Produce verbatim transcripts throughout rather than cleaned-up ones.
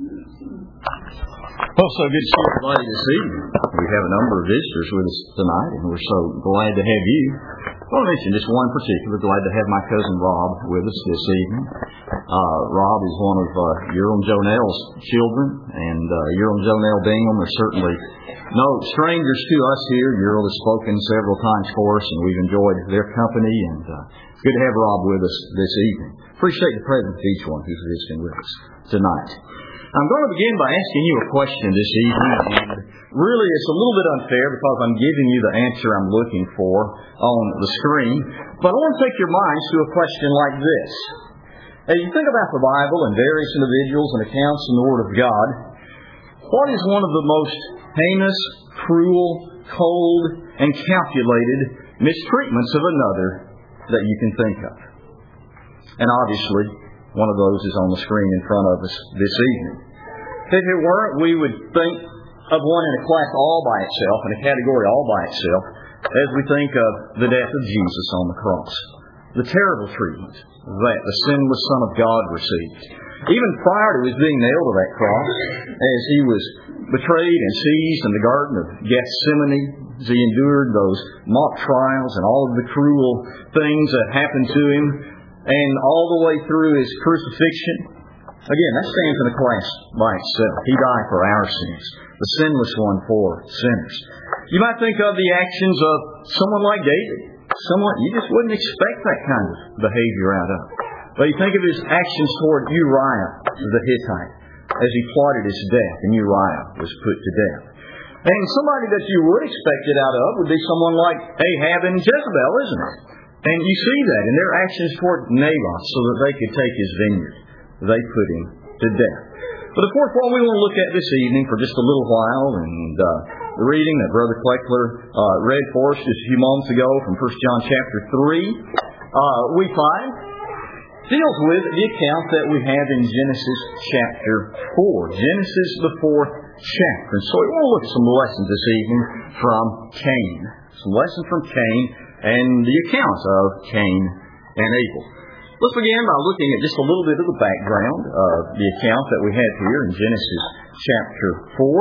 Well, so good to see everybody this evening. We have a number of visitors with us tonight, and we're so glad to have you. I want to mention just one in particular. Glad to have my cousin Rob with us this evening. Uh, Rob is one of uh, Earl and Jonelle's children, and uh, Earl and Jonelle Bingham are certainly no strangers to us here. Earl has spoken several times for us, and we've enjoyed their company, and uh, it's good to have Rob with us this evening. Appreciate the presence of each one who's visiting with us tonight. I'm going to begin by asking you a question this evening, and really it's a little bit unfair because I'm giving you the answer I'm looking for on the screen, but I want to take your minds to a question like this. As you think about the Bible and various individuals and accounts in the Word of God, what is one of the most heinous, cruel, cold, and calculated mistreatments of another that you can think of? And obviously, one of those is on the screen in front of us this evening. If it weren't, we would think of one in a class all by itself, in a category all by itself, as we think of the death of Jesus on the cross. The terrible treatment that the sinless Son of God received. Even prior to his being nailed to that cross, as he was betrayed and seized in the Garden of Gethsemane, as he endured those mock trials and all of the cruel things that happened to him, and all the way through his crucifixion. Again, that stands in a class by itself. He died for our sins, the sinless one for sinners. You might think of the actions of someone like David, someone you just wouldn't expect that kind of behavior out of. But you think of his actions toward Uriah the Hittite, as he plotted his death, and Uriah was put to death. And somebody that you would expect it out of would be someone like Ahab and Jezebel, isn't it? And you see that in their actions toward Naboth so that they could take his vineyard. They put him to death. But of course, what we want to look at this evening for just a little while, and uh, the reading that Brother Kleckler uh, read for us just a few moments ago from First John chapter three, uh, we find deals with the account that we have in Genesis chapter four. Genesis, the fourth chapter. And so we want to look at some lessons this evening from Cain. Some lessons from Cain and the accounts of Cain and Abel. Let's begin by looking at just a little bit of the background of the account that we have here in Genesis chapter four.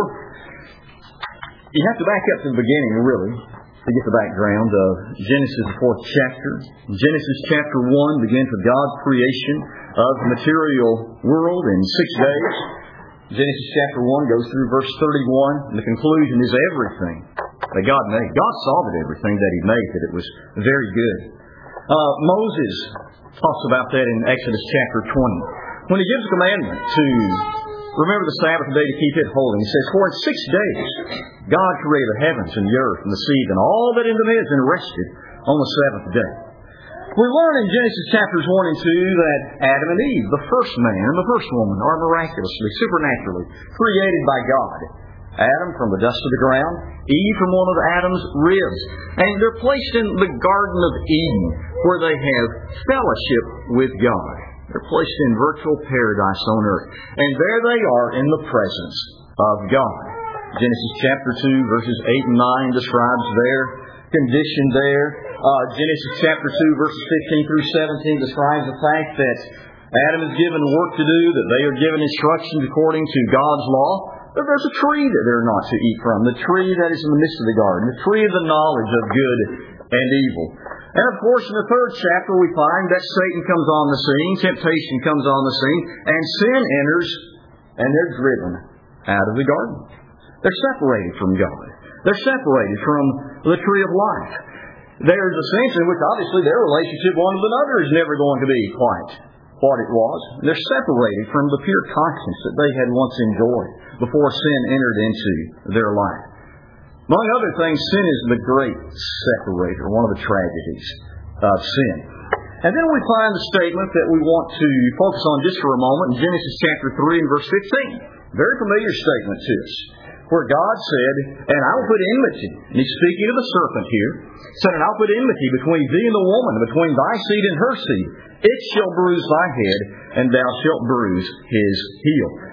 You have to back up to the beginning, really, to get the background of Genesis, the fourth chapter. Genesis chapter one begins with God's creation of the material world in six days. Genesis chapter one goes through verse thirty-one, and the conclusion is everything that God made. God saw that everything that He made, that it was very good. Uh, Moses talks about that in Exodus chapter twenty. When he gives a commandment to remember the Sabbath day to keep it holy, he says, for in six days God created the heavens and the earth and the sea and all that in them is, and rested on the seventh day. We learn in Genesis chapters one and two that Adam and Eve, the first man and the first woman, are miraculously, supernaturally created by God. Adam from the dust of the ground, Eve from one of Adam's ribs. And they're placed in the Garden of Eden, where they have fellowship with God. They're placed in virtual paradise on earth. And there they are in the presence of God. Genesis chapter two, verses eight and nine describes their condition there. Uh, Genesis chapter two, verses fifteen through seventeen describes the fact that Adam is given work to do, that they are given instructions according to God's law. But there's a tree that they're not to eat from, the tree that is in the midst of the garden, the tree of the knowledge of good and evil. And of course, in the third chapter, we find that Satan comes on the scene, temptation comes on the scene, and sin enters, and they're driven out of the garden. They're separated from God. They're separated from the tree of life. There's a sense in which, obviously, their relationship one with another is never going to be quite what it was. They're separated from the pure conscience that they had once enjoyed before sin entered into their life. Among other things, sin is the great separator, one of the tragedies of sin. And then we find the statement that we want to focus on just for a moment in Genesis chapter three and verse fifteen. Very familiar statement to us, where God said, and I will put enmity, and He's speaking of the serpent here, said, and I'll put enmity between thee and the woman, between thy seed and her seed. It shall bruise thy head, and thou shalt bruise his heel.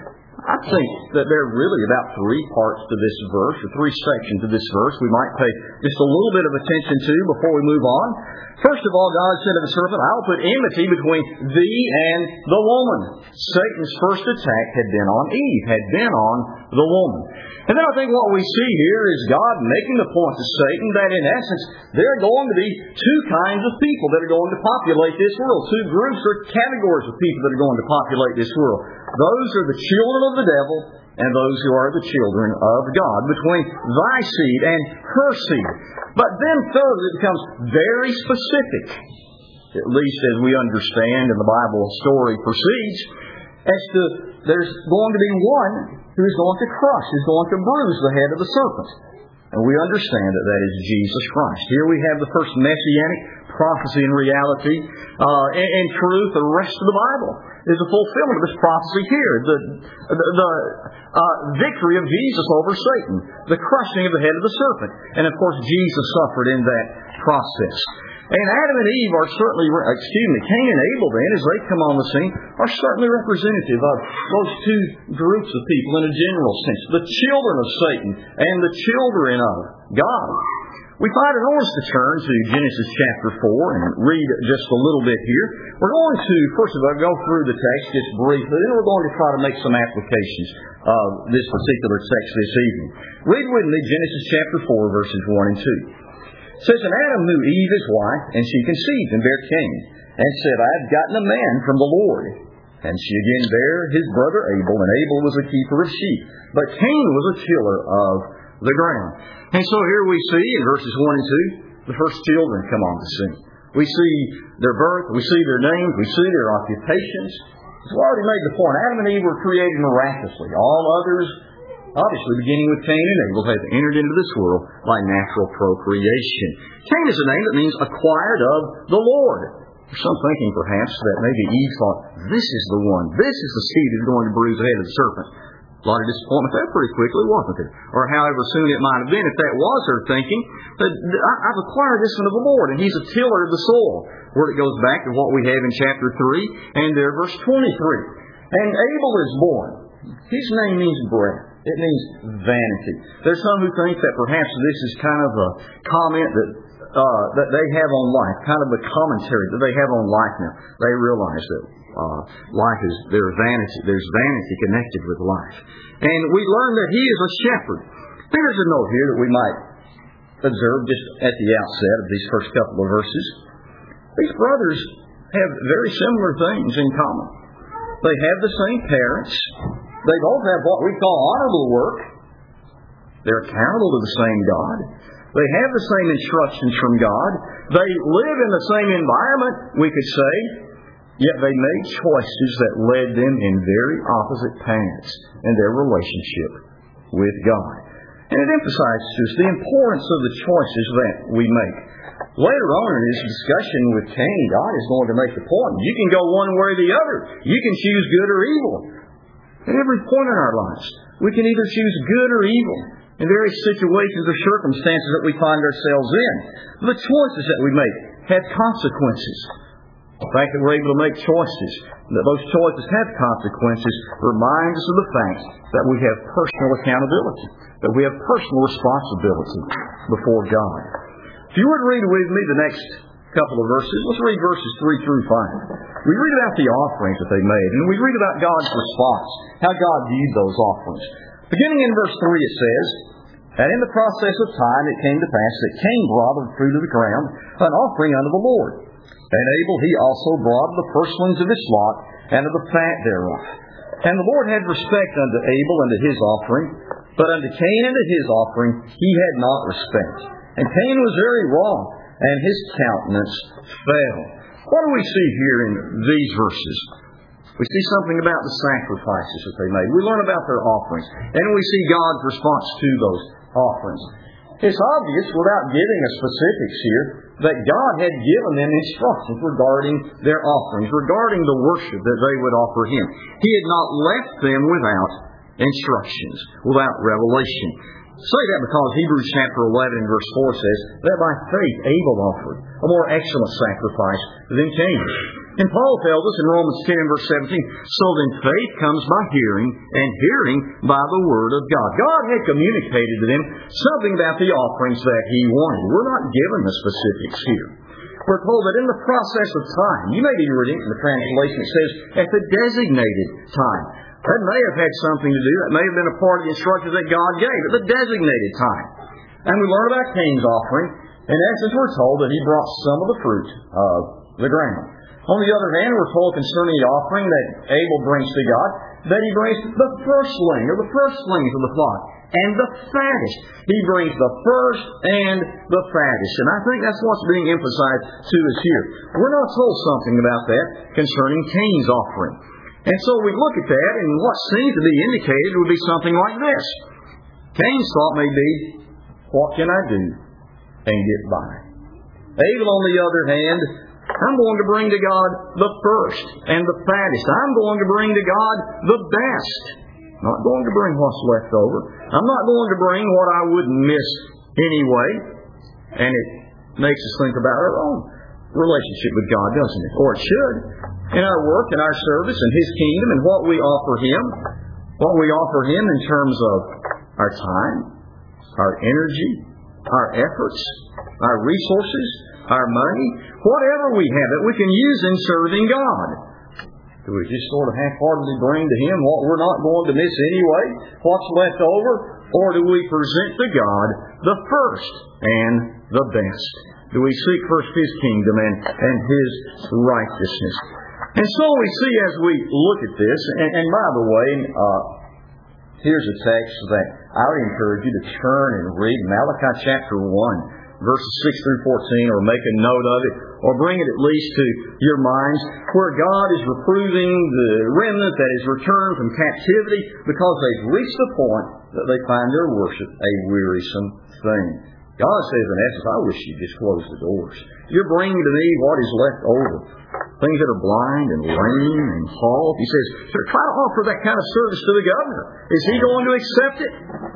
I think that there are really about three parts to this verse, or three sections of this verse we might pay just a little bit of attention to before we move on. First of all, God said to the serpent, "I will put enmity between thee and the woman." Satan's first attack had been on Eve, had been on the woman. And then I think what we see here is God making the point to Satan that in essence there are going to be two kinds of people that are going to populate this world. Two groups or categories of people that are going to populate this world. Those are the children of the devil and those who are the children of God, between thy seed and her seed. But then thirdly, it becomes very specific, at least as we understand and the Bible story proceeds, as to there's going to be one who is going to crush, who's going to bruise the head of the serpent. And we understand that that is Jesus Christ. Here we have the first messianic prophecy in reality. Uh, in, in truth, the rest of the Bible is a fulfillment of this prophecy here. The, the, the uh, victory of Jesus over Satan. The crushing of the head of the serpent. And of course, Jesus suffered in that process. And Adam and Eve are certainly, excuse me, Cain and Abel then, as they come on the scene, are certainly representative of those two groups of people in a general sense. The children of Satan and the children of God. We find it on us to turn to Genesis chapter four and read just a little bit here. We're going to, first of all, go through the text just briefly, then we're going to try to make some applications of this particular text this evening. Read with me Genesis chapter four, verses one and two. It says, "And Adam knew Eve his wife, and she conceived and bare Cain, and said, I have gotten a man from the Lord. And she again bare his brother Abel, and Abel was a keeper of sheep, but Cain was a tiller of the ground." And so here we see in verses one and two, the first children come on the scene. We see their birth, we see their names, we see their occupations. As we already made the point, Adam and Eve were created miraculously. All others, obviously beginning with Cain and Abel, have entered into this world by natural procreation. Cain is a name that means acquired of the Lord. There's some thinking perhaps that maybe Eve thought, this is the one, this is the seed that's going to bruise the head of the serpent. A lot of disappointment there pretty quickly, wasn't there? Or however soon it might have been, if that was her thinking, that I've acquired this one of the Lord, and He's a tiller of the soil. Where it goes back to what we have in chapter three and there, verse twenty-three. "And Abel is born." His name means breath. It means vanity. There's some who think that perhaps this is kind of a comment that uh, that they have on life, kind of a commentary that they have on life now. They realize that uh, life is, there's vanity, there's vanity connected with life. And we learn that he is a shepherd. There's a note here that we might observe just at the outset of these first couple of verses. These brothers have very similar things in common. They have the same parents. They both have what we call honorable work. They're accountable to the same God. They have the same instructions from God. They live in the same environment, we could say, yet they made choices that led them in very opposite paths in their relationship with God. And it emphasizes to us the importance of the choices that we make. Later on in his discussion with Cain, God is going to make the point. You can go one way or the other. You can choose good or evil. At every point in our lives, we can either choose good or evil in various situations or circumstances that we find ourselves in. The choices that we make have consequences. The fact that we're able to make choices, that those choices have consequences, reminds us of the fact that we have personal accountability, that we have personal responsibility before God. If you were to read with me the next couple of verses, let's read verses three through five. We read about the offerings that they made, and we read about God's response, how God viewed those offerings. Beginning in verse three, it says, "And in the process of time it came to pass that Cain brought of the fruit of the ground an offering unto the Lord. And Abel he also brought of the firstlings of his flock and of the fat thereof. And the Lord had respect unto Abel and to his offering, but unto Cain and to his offering he had not respect. And Cain was very wroth, and his countenance fell." What do we see here in these verses? We see something about the sacrifices that they made. We learn about their offerings. And we see God's response to those offerings. It's obvious, without giving us specifics here, that God had given them instructions regarding their offerings, regarding the worship that they would offer Him. He had not left them without instructions, without revelation. Say that because Hebrews chapter eleven and verse four says that by faith Abel offered a more excellent sacrifice than Cain. And Paul tells us in Romans ten, verse seventeen, so then faith comes by hearing, and hearing by the Word of God. God had communicated to them something about the offerings that He wanted. We're not given the specifics here. We're told that in the process of time, you may be reading in the translation, it says, at the designated time. That may have had something to do, that may have been a part of the instructions that God gave at the designated time. And we learn about Cain's offering. In essence, we're told that he brought some of the fruit of the ground. On the other hand, we're told concerning the offering that Abel brings to God, that he brings the firstling, or the firstlings of the flock, and the fattest. He brings the first and the fattest. And I think that's what's being emphasized to us here. We're not told something about that concerning Cain's offering. And so we look at that, and what seems to be indicated would be something like this. Cain's thought may be, what can I do and get by? Abel, on the other hand, I'm going to bring to God the first and the fattest. I'm going to bring to God the best. I'm not going to bring what's left over. I'm not going to bring what I wouldn't miss anyway. And it makes us think about our own relationship with God, doesn't it? Or it should. In our work, in our service, in His kingdom, and what we offer Him. What we offer Him in terms of our time, our energy, our efforts, our resources, our money, whatever we have that we can use in serving God. Do we just sort of half-heartedly bring to Him what we're not going to miss anyway, what's left over? Or do we present to God the first and the best? Do we seek first His kingdom and, and His righteousness? And so we see as we look at this, and, and by the way, uh, here's a text that I would encourage you to turn and read, Malachi chapter one, verses six through fourteen, or make a note of it, or bring it at least to your minds, where God is reproving the remnant that is returned from captivity because they've reached the point that they find their worship a wearisome thing. God says, in essence, I wish you'd just close the doors. You're bringing to me what is left over. Things that are blind and lame and halt. He says, try to offer that kind of service to the governor. Is he going to accept it?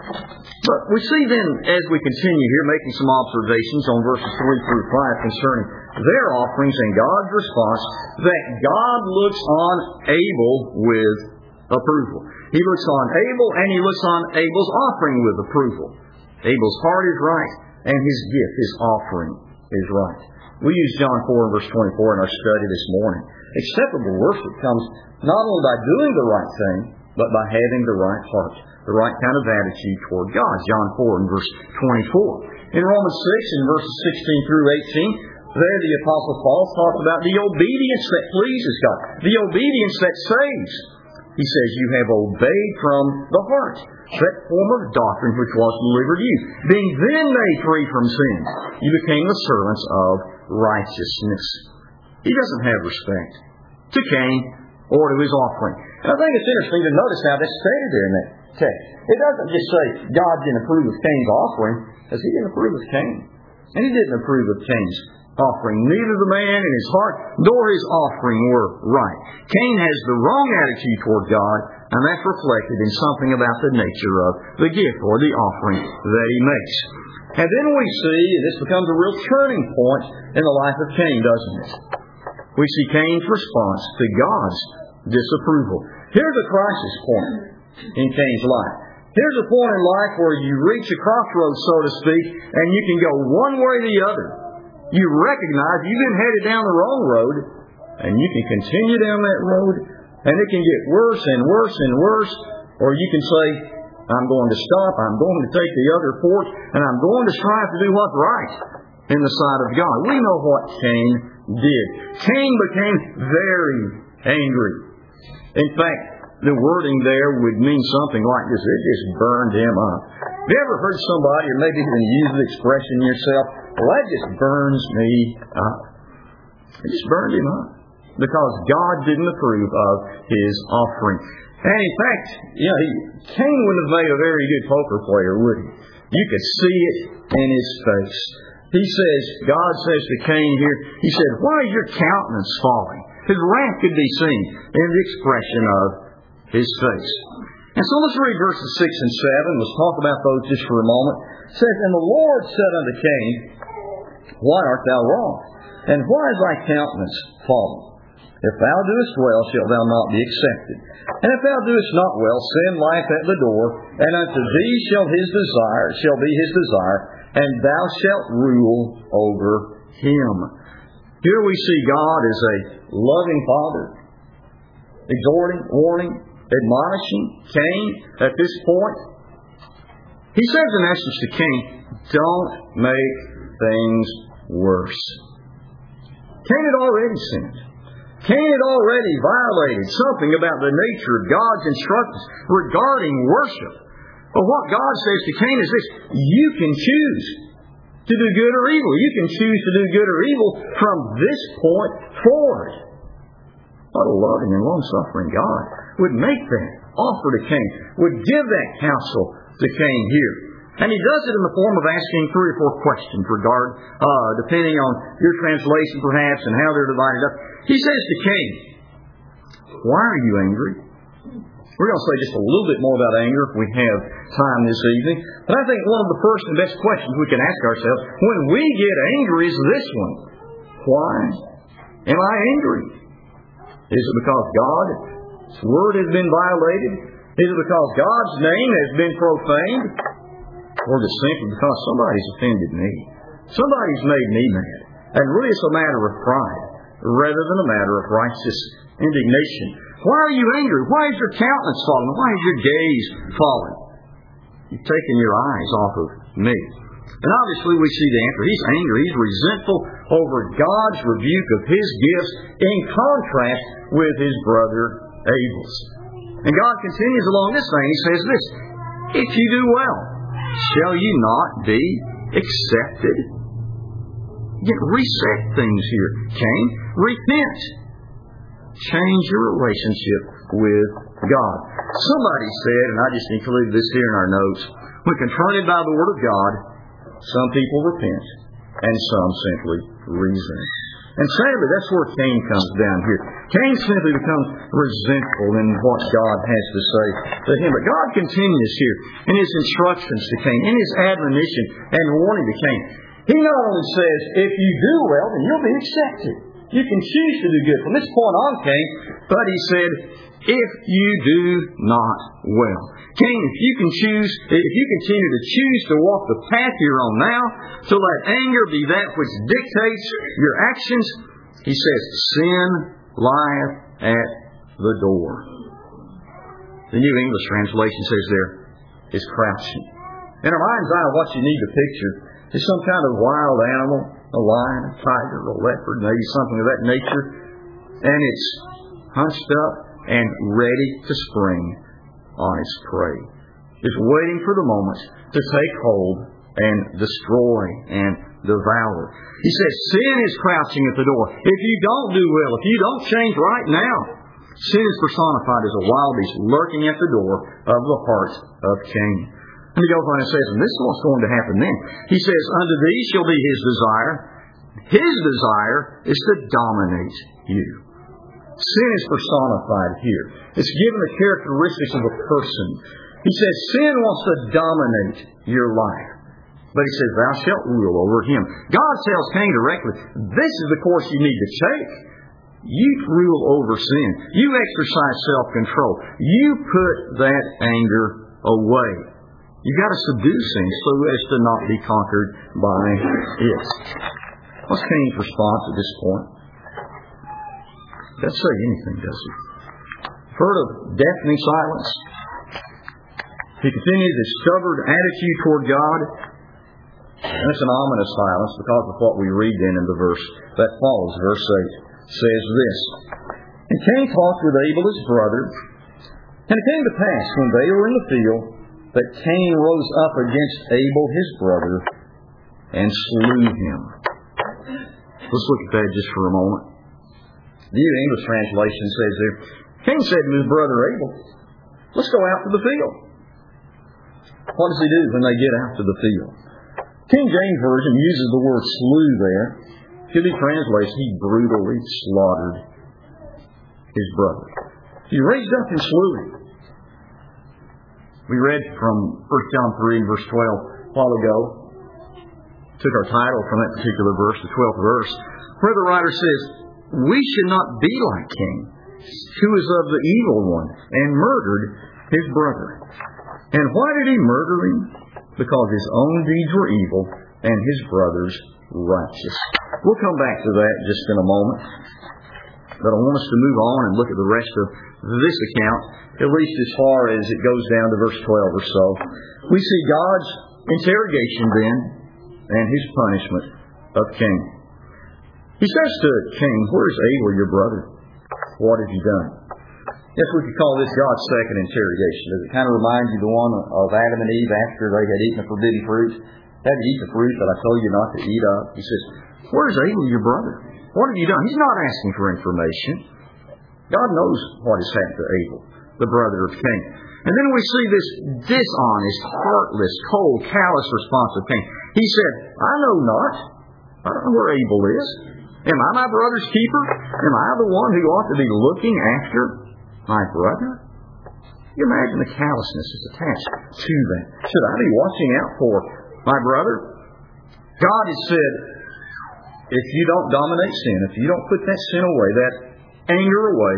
But we see then, as we continue here, making some observations on verses three through five concerning their offerings and God's response, that God looks on Abel with approval. He looks on Abel, and He looks on Abel's offering with approval. Abel's heart is right, and his gift, his offering, is right. We use John four and verse twenty-four in our study this morning. Acceptable worship comes not only by doing the right thing, but by having the right heart, the right kind of attitude toward God. John four and verse twenty-four. In Romans six and verses sixteen through eighteen, there the Apostle Paul talks about the obedience that pleases God, the obedience that saves. He says, you have obeyed from the heart that form of doctrine which was delivered to you. Being then made free from sin, you became the servants of righteousness. He doesn't have respect to Cain or to his offering. And I think it's interesting to notice how that's stated there in that text. It doesn't just say God didn't approve of Cain's offering, because He didn't approve of Cain. And He didn't approve of Cain's offering. Neither the man in his heart nor his offering were right. Cain has the wrong attitude toward God, and that's reflected in something about the nature of the gift or the offering that he makes. And then we see, and this becomes a real turning point in the life of Cain, doesn't it? We see Cain's response to God's disapproval. Here's a crisis point in Cain's life. Here's a point in life where you reach a crossroads, so to speak, and you can go one way or the other. You recognize you've been headed down the wrong road, and you can continue down that road, and it can get worse and worse and worse, or you can say, I'm going to stop, I'm going to take the other fork, and I'm going to strive to do what's right in the sight of God. We know what Cain did. Cain became very angry. In fact, the wording there would mean something like this. It just burned him up. Have you ever heard somebody, or maybe even used the expression yourself, well, that just burns me up. It just burned him up. Because God didn't approve of his offering. And in fact, you know, he, Cain wouldn't have made a very good poker player, would he? You could see it in his face. He says, God says to Cain here, He said, why is your countenance falling? His wrath could be seen in the expression of his face. And so let's read verses six and seven. Let's talk about those just for a moment. It says, and the Lord said unto Cain, why art thou wroth? And why is thy countenance fallen? If thou doest well, shalt thou not be accepted. And if thou doest not well, sin lieth at the door, and unto thee shall his desire, shall be his desire, and thou shalt rule over him. Here we see God as a loving Father, exhorting, warning, admonishing Cain at this point. He says in essence to Cain, don't make things worse. Cain had already sinned. Cain had already violated something about the nature of God's instructions regarding worship. But what God says to Cain is this: you can choose to do good or evil. You can choose to do good or evil from this point forward. What a loving and long-suffering God would make that offer to Cain, would give that counsel to Cain here. And he does it in the form of asking three or four questions regard, uh, depending on your translation perhaps and how they're divided up. He says to Cain, why are you angry? We're going to say just a little bit more about anger if we have time this evening. But I think one of the first and best questions we can ask ourselves when we get angry is this one. Why am I angry? Is it because God's word has been violated? Is it because God's name has been profaned? Or is it simply because somebody's offended me? Somebody's made me mad. And really it's a matter of pride rather than a matter of righteous indignation. Why are you angry? Why is your countenance fallen? Why is your gaze fallen? You've taken your eyes off of me. And obviously we see the answer. He's angry. He's resentful over God's rebuke of his gifts in contrast with his brother Abel's. And God continues along this vein. He says this, if you do well, shall you not be accepted? Again, reset things here, Cain. Repent. Change your relationship with God. Somebody said, and I just included this here in our notes, when confronted by the Word of God, some people repent and some simply reason. And sadly, that's where Cain comes down here. Cain simply becomes resentful in what God has to say to him. But God continues here in his instructions to Cain, in his admonition and warning to Cain. He not only says, if you do well, then you'll be accepted. You can choose to do good. From this point on, Cain, but he said, if you do not well. Cain, if you can choose, if you continue to choose to walk the path you're on now, to let anger be that which dictates your actions, he says, sin lieth at the door. The New English translation says there is crouching. In our mind's eye, what you need to picture is some kind of wild animal, a lion, a tiger, a leopard, maybe something of that nature, and it's hunched up and ready to spring on its prey. It's waiting for the moment to take hold and destroy and devour. He says, sin is crouching at the door. If you don't do well, if you don't change right now, sin is personified as a wild beast lurking at the door of the heart of Cain. And he goes on and says, and this is what's going to happen then. He says, unto thee shall be his desire. His desire is to dominate you. Sin is personified here. It's given the characteristics of a person. He says, sin wants to dominate your life. But he says, thou shalt rule over him. God tells Cain directly, this is the course you need to take. You rule over sin. You exercise self-control. You put that anger away. You've got to subdue sin so as to not be conquered by it. What's Cain's response at this point? Doesn't say anything, does he? Heard of deafening silence? He continues his stubborn attitude toward God. And it's an ominous silence because of what we read then in the verse that follows. Verse eight says this, and Cain talked with Abel his brother, and it came to pass when they were in the field that Cain rose up against Abel his brother and slew him. Let's look at that just for a moment. The New English translation says there, Cain said to his brother Abel, let's go out to the field. What does he do when they get out to the field? King James Version uses the word slew there. Could be translated, he brutally slaughtered his brother. He raised up and slew him. We read from First John three, verse twelve, a while ago. Took our title from that particular verse, the twelfth verse, where the writer says, we should not be like Cain, who was of the evil one and murdered his brother. And why did he murder him? Because his own deeds were evil and his brother's righteous. We'll come back to that just in a moment. But I want us to move on and look at the rest of this account, at least as far as it goes down to verse twelve or so. We see God's interrogation then and his punishment of Cain. He says to Cain, "Where is Abel, your brother? What have you done?" Yes, we could call this God's second interrogation. Does it kind of remind you the one of Adam and Eve after they had eaten the forbidden fruit? Had to eat the fruit that I told you not to eat of. He says, "Where is Abel, your brother? What have you done?" He's not asking for information. God knows what has happened to Abel, the brother of Cain. And then we see this dishonest, heartless, cold, callous response of Cain. He said, "I know not. I don't know where Abel is. Am I my brother's keeper? Am I the one who ought to be looking after my brother?" You imagine the callousness that's attached to that. Should I be watching out for my brother? God has said, if you don't dominate sin, if you don't put that sin away, that anger away,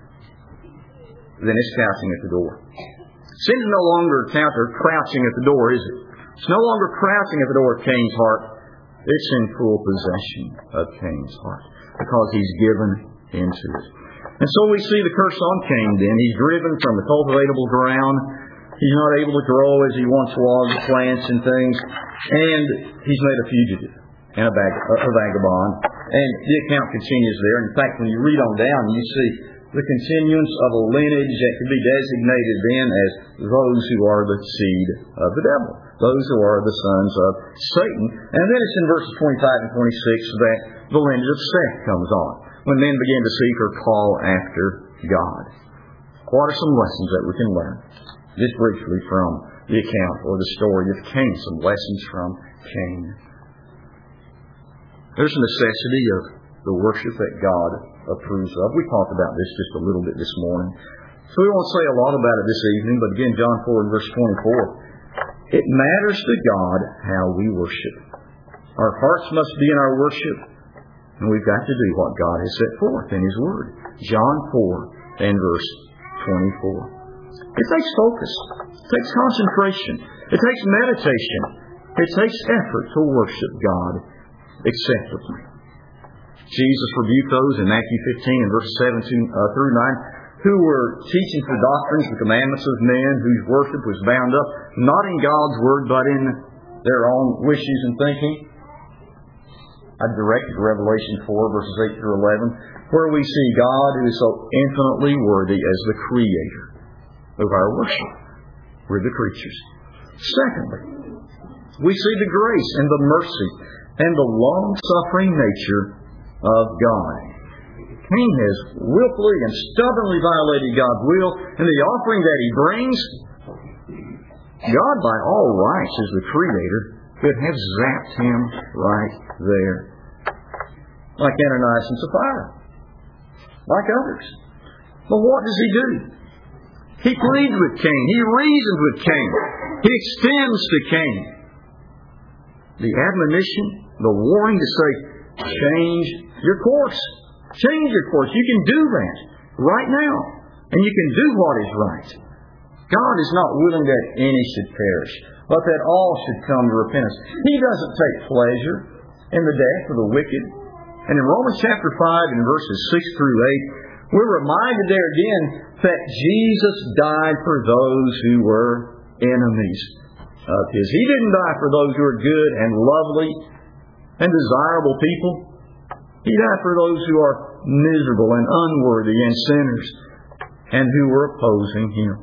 then it's crouching at the door. Sin is no longer crouching at the door, is it? It's no longer crouching at the door of Cain's heart. It's in full possession of Cain's heart because he's given into it. And so we see the curse on Cain then. He's driven from the cultivatable ground. He's not able to grow as he once was, plants and things. And he's made a fugitive and a, bag, a vagabond. And the account continues there. In fact, when you read on down, you see the continuance of a lineage that could be designated then as those who are the seed of the devil, those who are the sons of Satan. And then it's in verses twenty-five and twenty-six that the lineage of Seth comes on, when men begin to seek or call after God. What are some lessons that we can learn, just briefly, from the account or the story of Cain? Some lessons from Cain. There's a necessity of the worship that God approves of. We talked about this just a little bit this morning. So we won't say a lot about it this evening, but again, John four and verse twenty-four. It matters to God how we worship. Our hearts must be in our worship, and we've got to do what God has set forth in His Word. John four and verse twenty-four. It takes focus. It takes concentration. It takes meditation. It takes effort to worship God acceptably. Jesus rebuked those in Matthew fifteen and verses seven through nine who were teaching the doctrines, the commandments of men, whose worship was bound up not in God's Word but in their own wishes and thinking. I directed Revelation four verses eight through eleven, where we see God who is so infinitely worthy as the Creator of our worship. We're the creatures. Secondly, we see the grace and the mercy and the long-suffering nature of God. Cain has willfully and stubbornly violated God's will, and the offering that he brings, God by all rights as the Creator could have zapped him right there. Like Ananias and Sapphira. Like others. But what does he do? He pleads with Cain. He reasons with Cain. He extends to Cain the admonition, the warning to say, change your course. Change your course. You can do that right now. And you can do what is right. God is not willing that any should perish, but that all should come to repentance. He doesn't take pleasure in the death of the wicked. And in Romans chapter five and verses six through eight, we're reminded there again that Jesus died for those who were enemies of His. He didn't die for those who are good and lovely and desirable people. He died for those who are miserable and unworthy and sinners and who were opposing Him.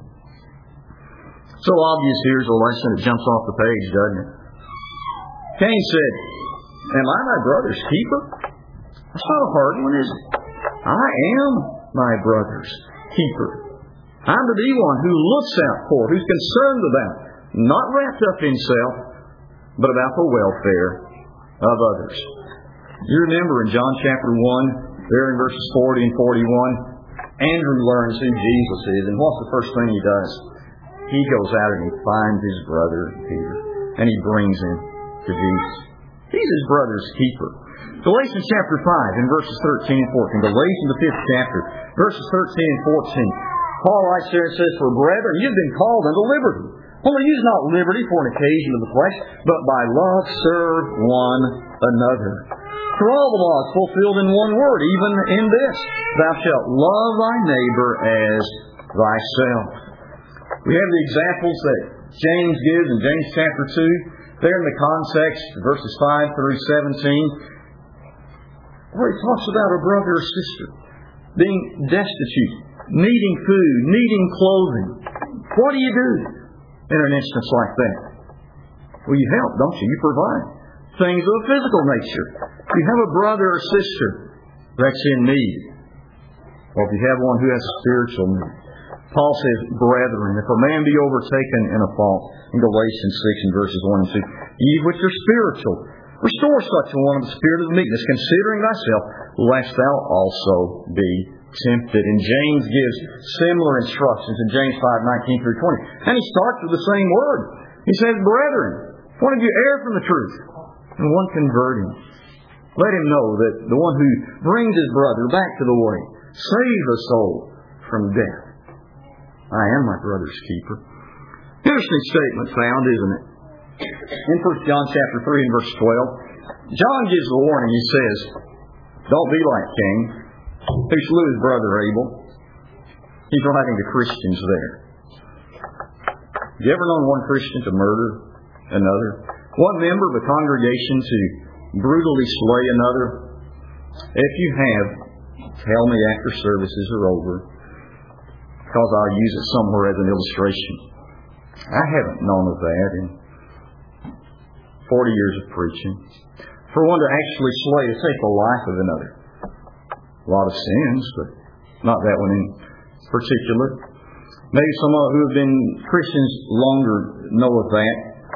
So obvious here's a lesson that jumps off the page, doesn't it? Cain said, "Am I my brother's keeper?" That's not a hard one, is it? I am my brother's keeper. I'm to be one who looks out for, who's concerned about, not wrapped up in self, but about the welfare of others. You remember in John chapter one, there in verses forty and forty-one, Andrew learns who Jesus is, and what's the first thing he does? He goes out and he finds his brother Peter, and he brings him to Jesus. He's his brother's keeper. Galatians chapter five in verses thirteen and fourteen. Galatians the fifth chapter, verses thirteen and fourteen. Paul writes there and says, "For brethren, you've been called unto liberty. Only use not liberty for an occasion of the flesh, but by love serve one another. For all the law is fulfilled in one word, even in this, thou shalt love thy neighbor as thyself." We have the examples that James gives in James chapter two. There in the context, verses five through seventeen, where he talks about a brother or sister being destitute, needing food, needing clothing. What do you do in an instance like that? Well, you help, don't you? You provide things of a physical nature. You have a brother or sister that's in need, or if you have one who has a spiritual need. Paul says, "Brethren, if a man be overtaken in a fault," in Galatians six and verses one and two, "ye which are spiritual, restore such a one of the spirit of meekness, considering thyself, lest thou also be tempted." And James gives similar instructions in James five nineteen through twenty. And he starts with the same word. He says, "Brethren, one of you err from the truth, and one convert him. Let him know that the one who brings his brother back to the way saves a soul from death. I am my brother's keeper." Interesting statement found, isn't it? In First John chapter three and verse twelve, John gives the warning. He says, "Don't be like Cain, who slew his brother Abel." He's writing to Christians there. Have you ever known one Christian to murder another? One member of a congregation to brutally slay another? If you have, tell me after services are over, because I'll use it somewhere as an illustration. I haven't known of that in forty years of preaching. For one to actually slay, to take the life of another. A lot of sins, but not that one in particular. Maybe some who have been Christians longer know of that.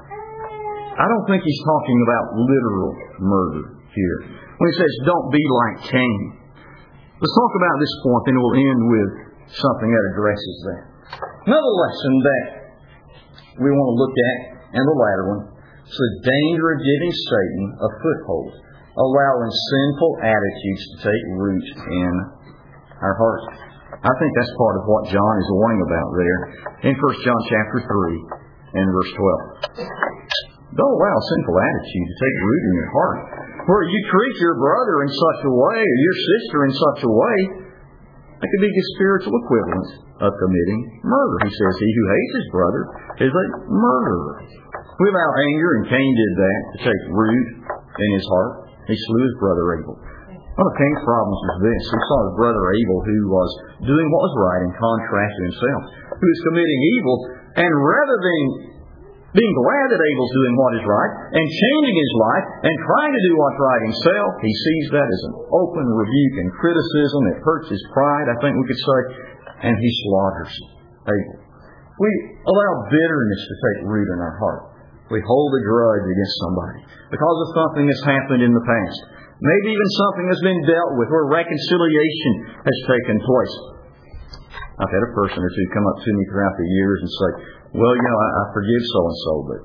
I don't think he's talking about literal murder here. When he says, "Don't be like Cain." Let's talk about this point, then we'll end with something that addresses that. Another lesson that we want to look at, and the latter one, is the danger of giving Satan a foothold, allowing sinful attitudes to take root in our hearts. I think that's part of what John is warning about there in First John chapter three and verse twelve. Don't allow a sinful attitude to take root in your heart, where you treat your brother in such a way, or your sister in such a way, that could be the spiritual equivalent of committing murder. He says, "He who hates his brother is a murderer." Without anger, and Cain did that to take root in his heart. He slew his brother Abel. One of Cain's problems was this. He saw his brother Abel, who was doing what was right in contrast to himself, who was committing evil, and rather than being glad that Abel's doing what is right, and changing his life, and trying to do what's right himself, he sees that as an open rebuke and criticism that hurts his pride, I think we could say, and he slaughters Abel. We allow bitterness to take root in our heart. We hold a grudge against somebody because of something that's happened in the past. Maybe even something has been dealt with where reconciliation has taken place. I've had a person or two come up to me throughout the years and say, "Well, you know, I, I forgive so-and-so, but..."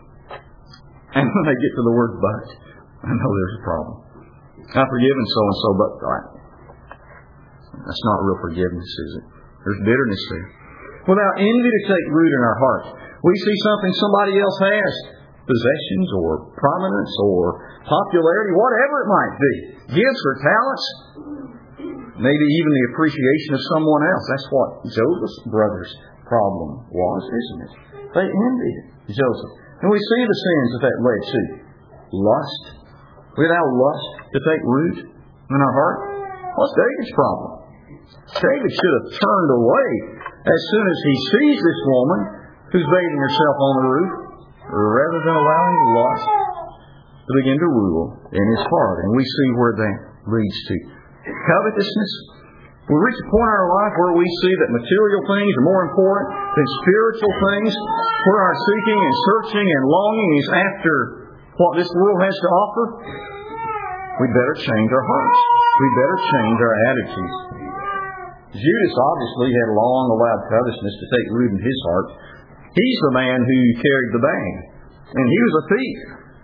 And when they get to the word "but," I know there's a problem. I've forgiven so-and-so, but... Right. That's not real forgiveness, is it? There's bitterness there. Without envy to take root in our hearts, we see something somebody else has, possessions or prominence or popularity, whatever it might be, gifts or talents, maybe even the appreciation of someone else. That's what Joseph's brother's problem was, isn't it? They envied Joseph. And we see the sins that that led to. Lust. Without lust to take root in our heart. What's David's problem? David should have turned away as soon as he sees this woman who's bathing herself on the roof, rather than allowing lust to begin to rule in his heart. And we see where that leads to. Covetousness. We reach a point in our life where we see that material things are more important than spiritual things, where our seeking and searching and longing is after what this world has to offer. We better change our hearts. We better change our attitudes. Judas obviously had long allowed covetousness to take root in his heart. He's the man who carried the bag. And he was a thief.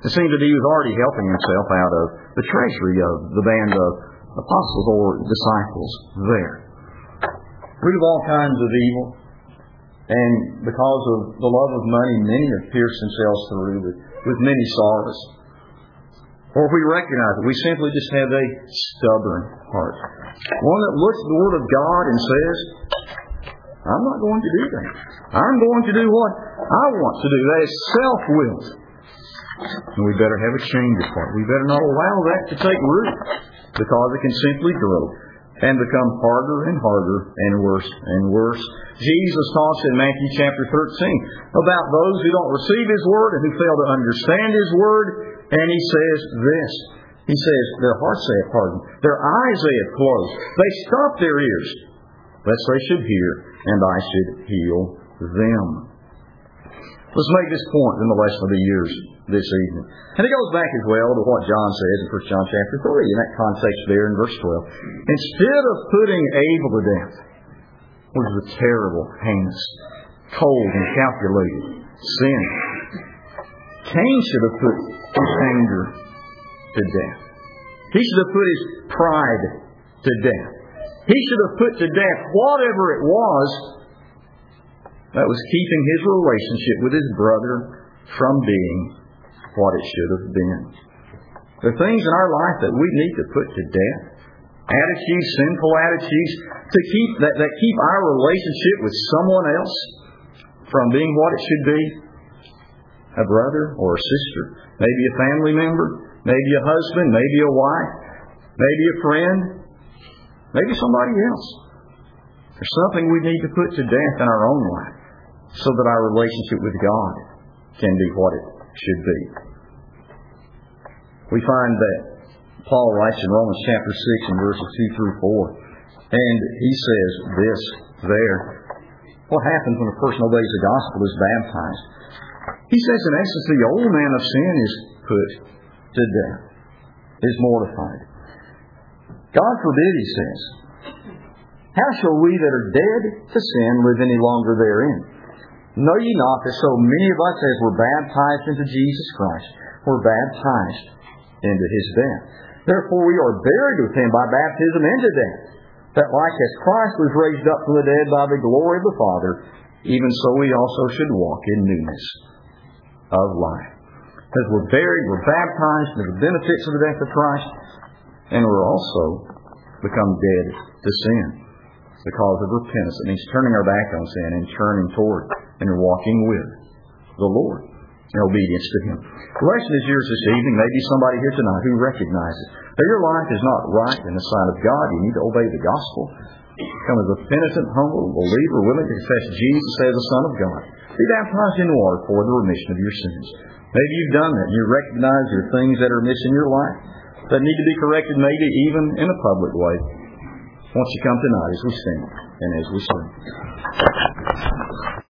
It seems that he was already helping himself out of the treasury of the band of apostles or disciples there. Root of all kinds of evil. And because of the love of money, many have pierced themselves through with, with many sorrows. Or if we recognize it, we simply just have a stubborn heart. One that looks at the Word of God and says, I'm not going to do that. I'm going to do what I want to do. That is self-willed. And we better have a change of heart. We better not allow that to take root, because it can simply grow and become harder and harder and worse and worse. Jesus talks in Matthew chapter thirteen about those who don't receive His Word and who fail to understand His Word. And He says this. He says, their hearts they have hardened. Their eyes they have closed. They stop their ears, lest they should hear, and I should heal them. Let's make this point in the lesson of the years this evening. And it goes back as well to what John says in First John chapter three, in that context there in verse twelve. Instead of putting Abel to death, which was a terrible, heinous, cold, and calculated sin, Cain should have put his anger to death. He should have put his pride to death. He should have put to death whatever it was that was keeping his relationship with his brother from being what it should have been. There are things in our life that we need to put to death. Attitudes, sinful attitudes, to keep that, that keep our relationship with someone else from being what it should be. A brother or a sister, maybe a family member, maybe a husband, maybe a wife, maybe a friend, maybe somebody else. There's something we need to put to death in our own life so that our relationship with God can be what it should be. We find that Paul writes in Romans chapter six and verses two through four, and he says this there. What happens when a person obeys the gospel is baptized? He says, in essence, the old man of sin is put to death, is mortified. God forbid, he says, how shall we that are dead to sin live any longer therein? Know ye not that so many of us as were baptized into Jesus Christ were baptized into His death? Therefore we are buried with Him by baptism into death, that like as Christ was raised up from the dead by the glory of the Father, even so we also should walk in newness of life. As we're buried, we're baptized to the benefits of the death of Christ, and we're also become dead to sin because of repentance. It means turning our back on sin and turning toward and walking with the Lord in obedience to Him. The lesson is yours this evening. Maybe somebody here tonight who recognizes that your life is not right in the sight of God. You need to obey the gospel. Become as a penitent, humble believer, willing to confess Jesus as the Son of God. Be baptized in water for the remission of your sins. Maybe you've done that and you recognize there are things that are missing in your life that need to be corrected, maybe even in a public way. Won't you come tonight as we sing and as we sing?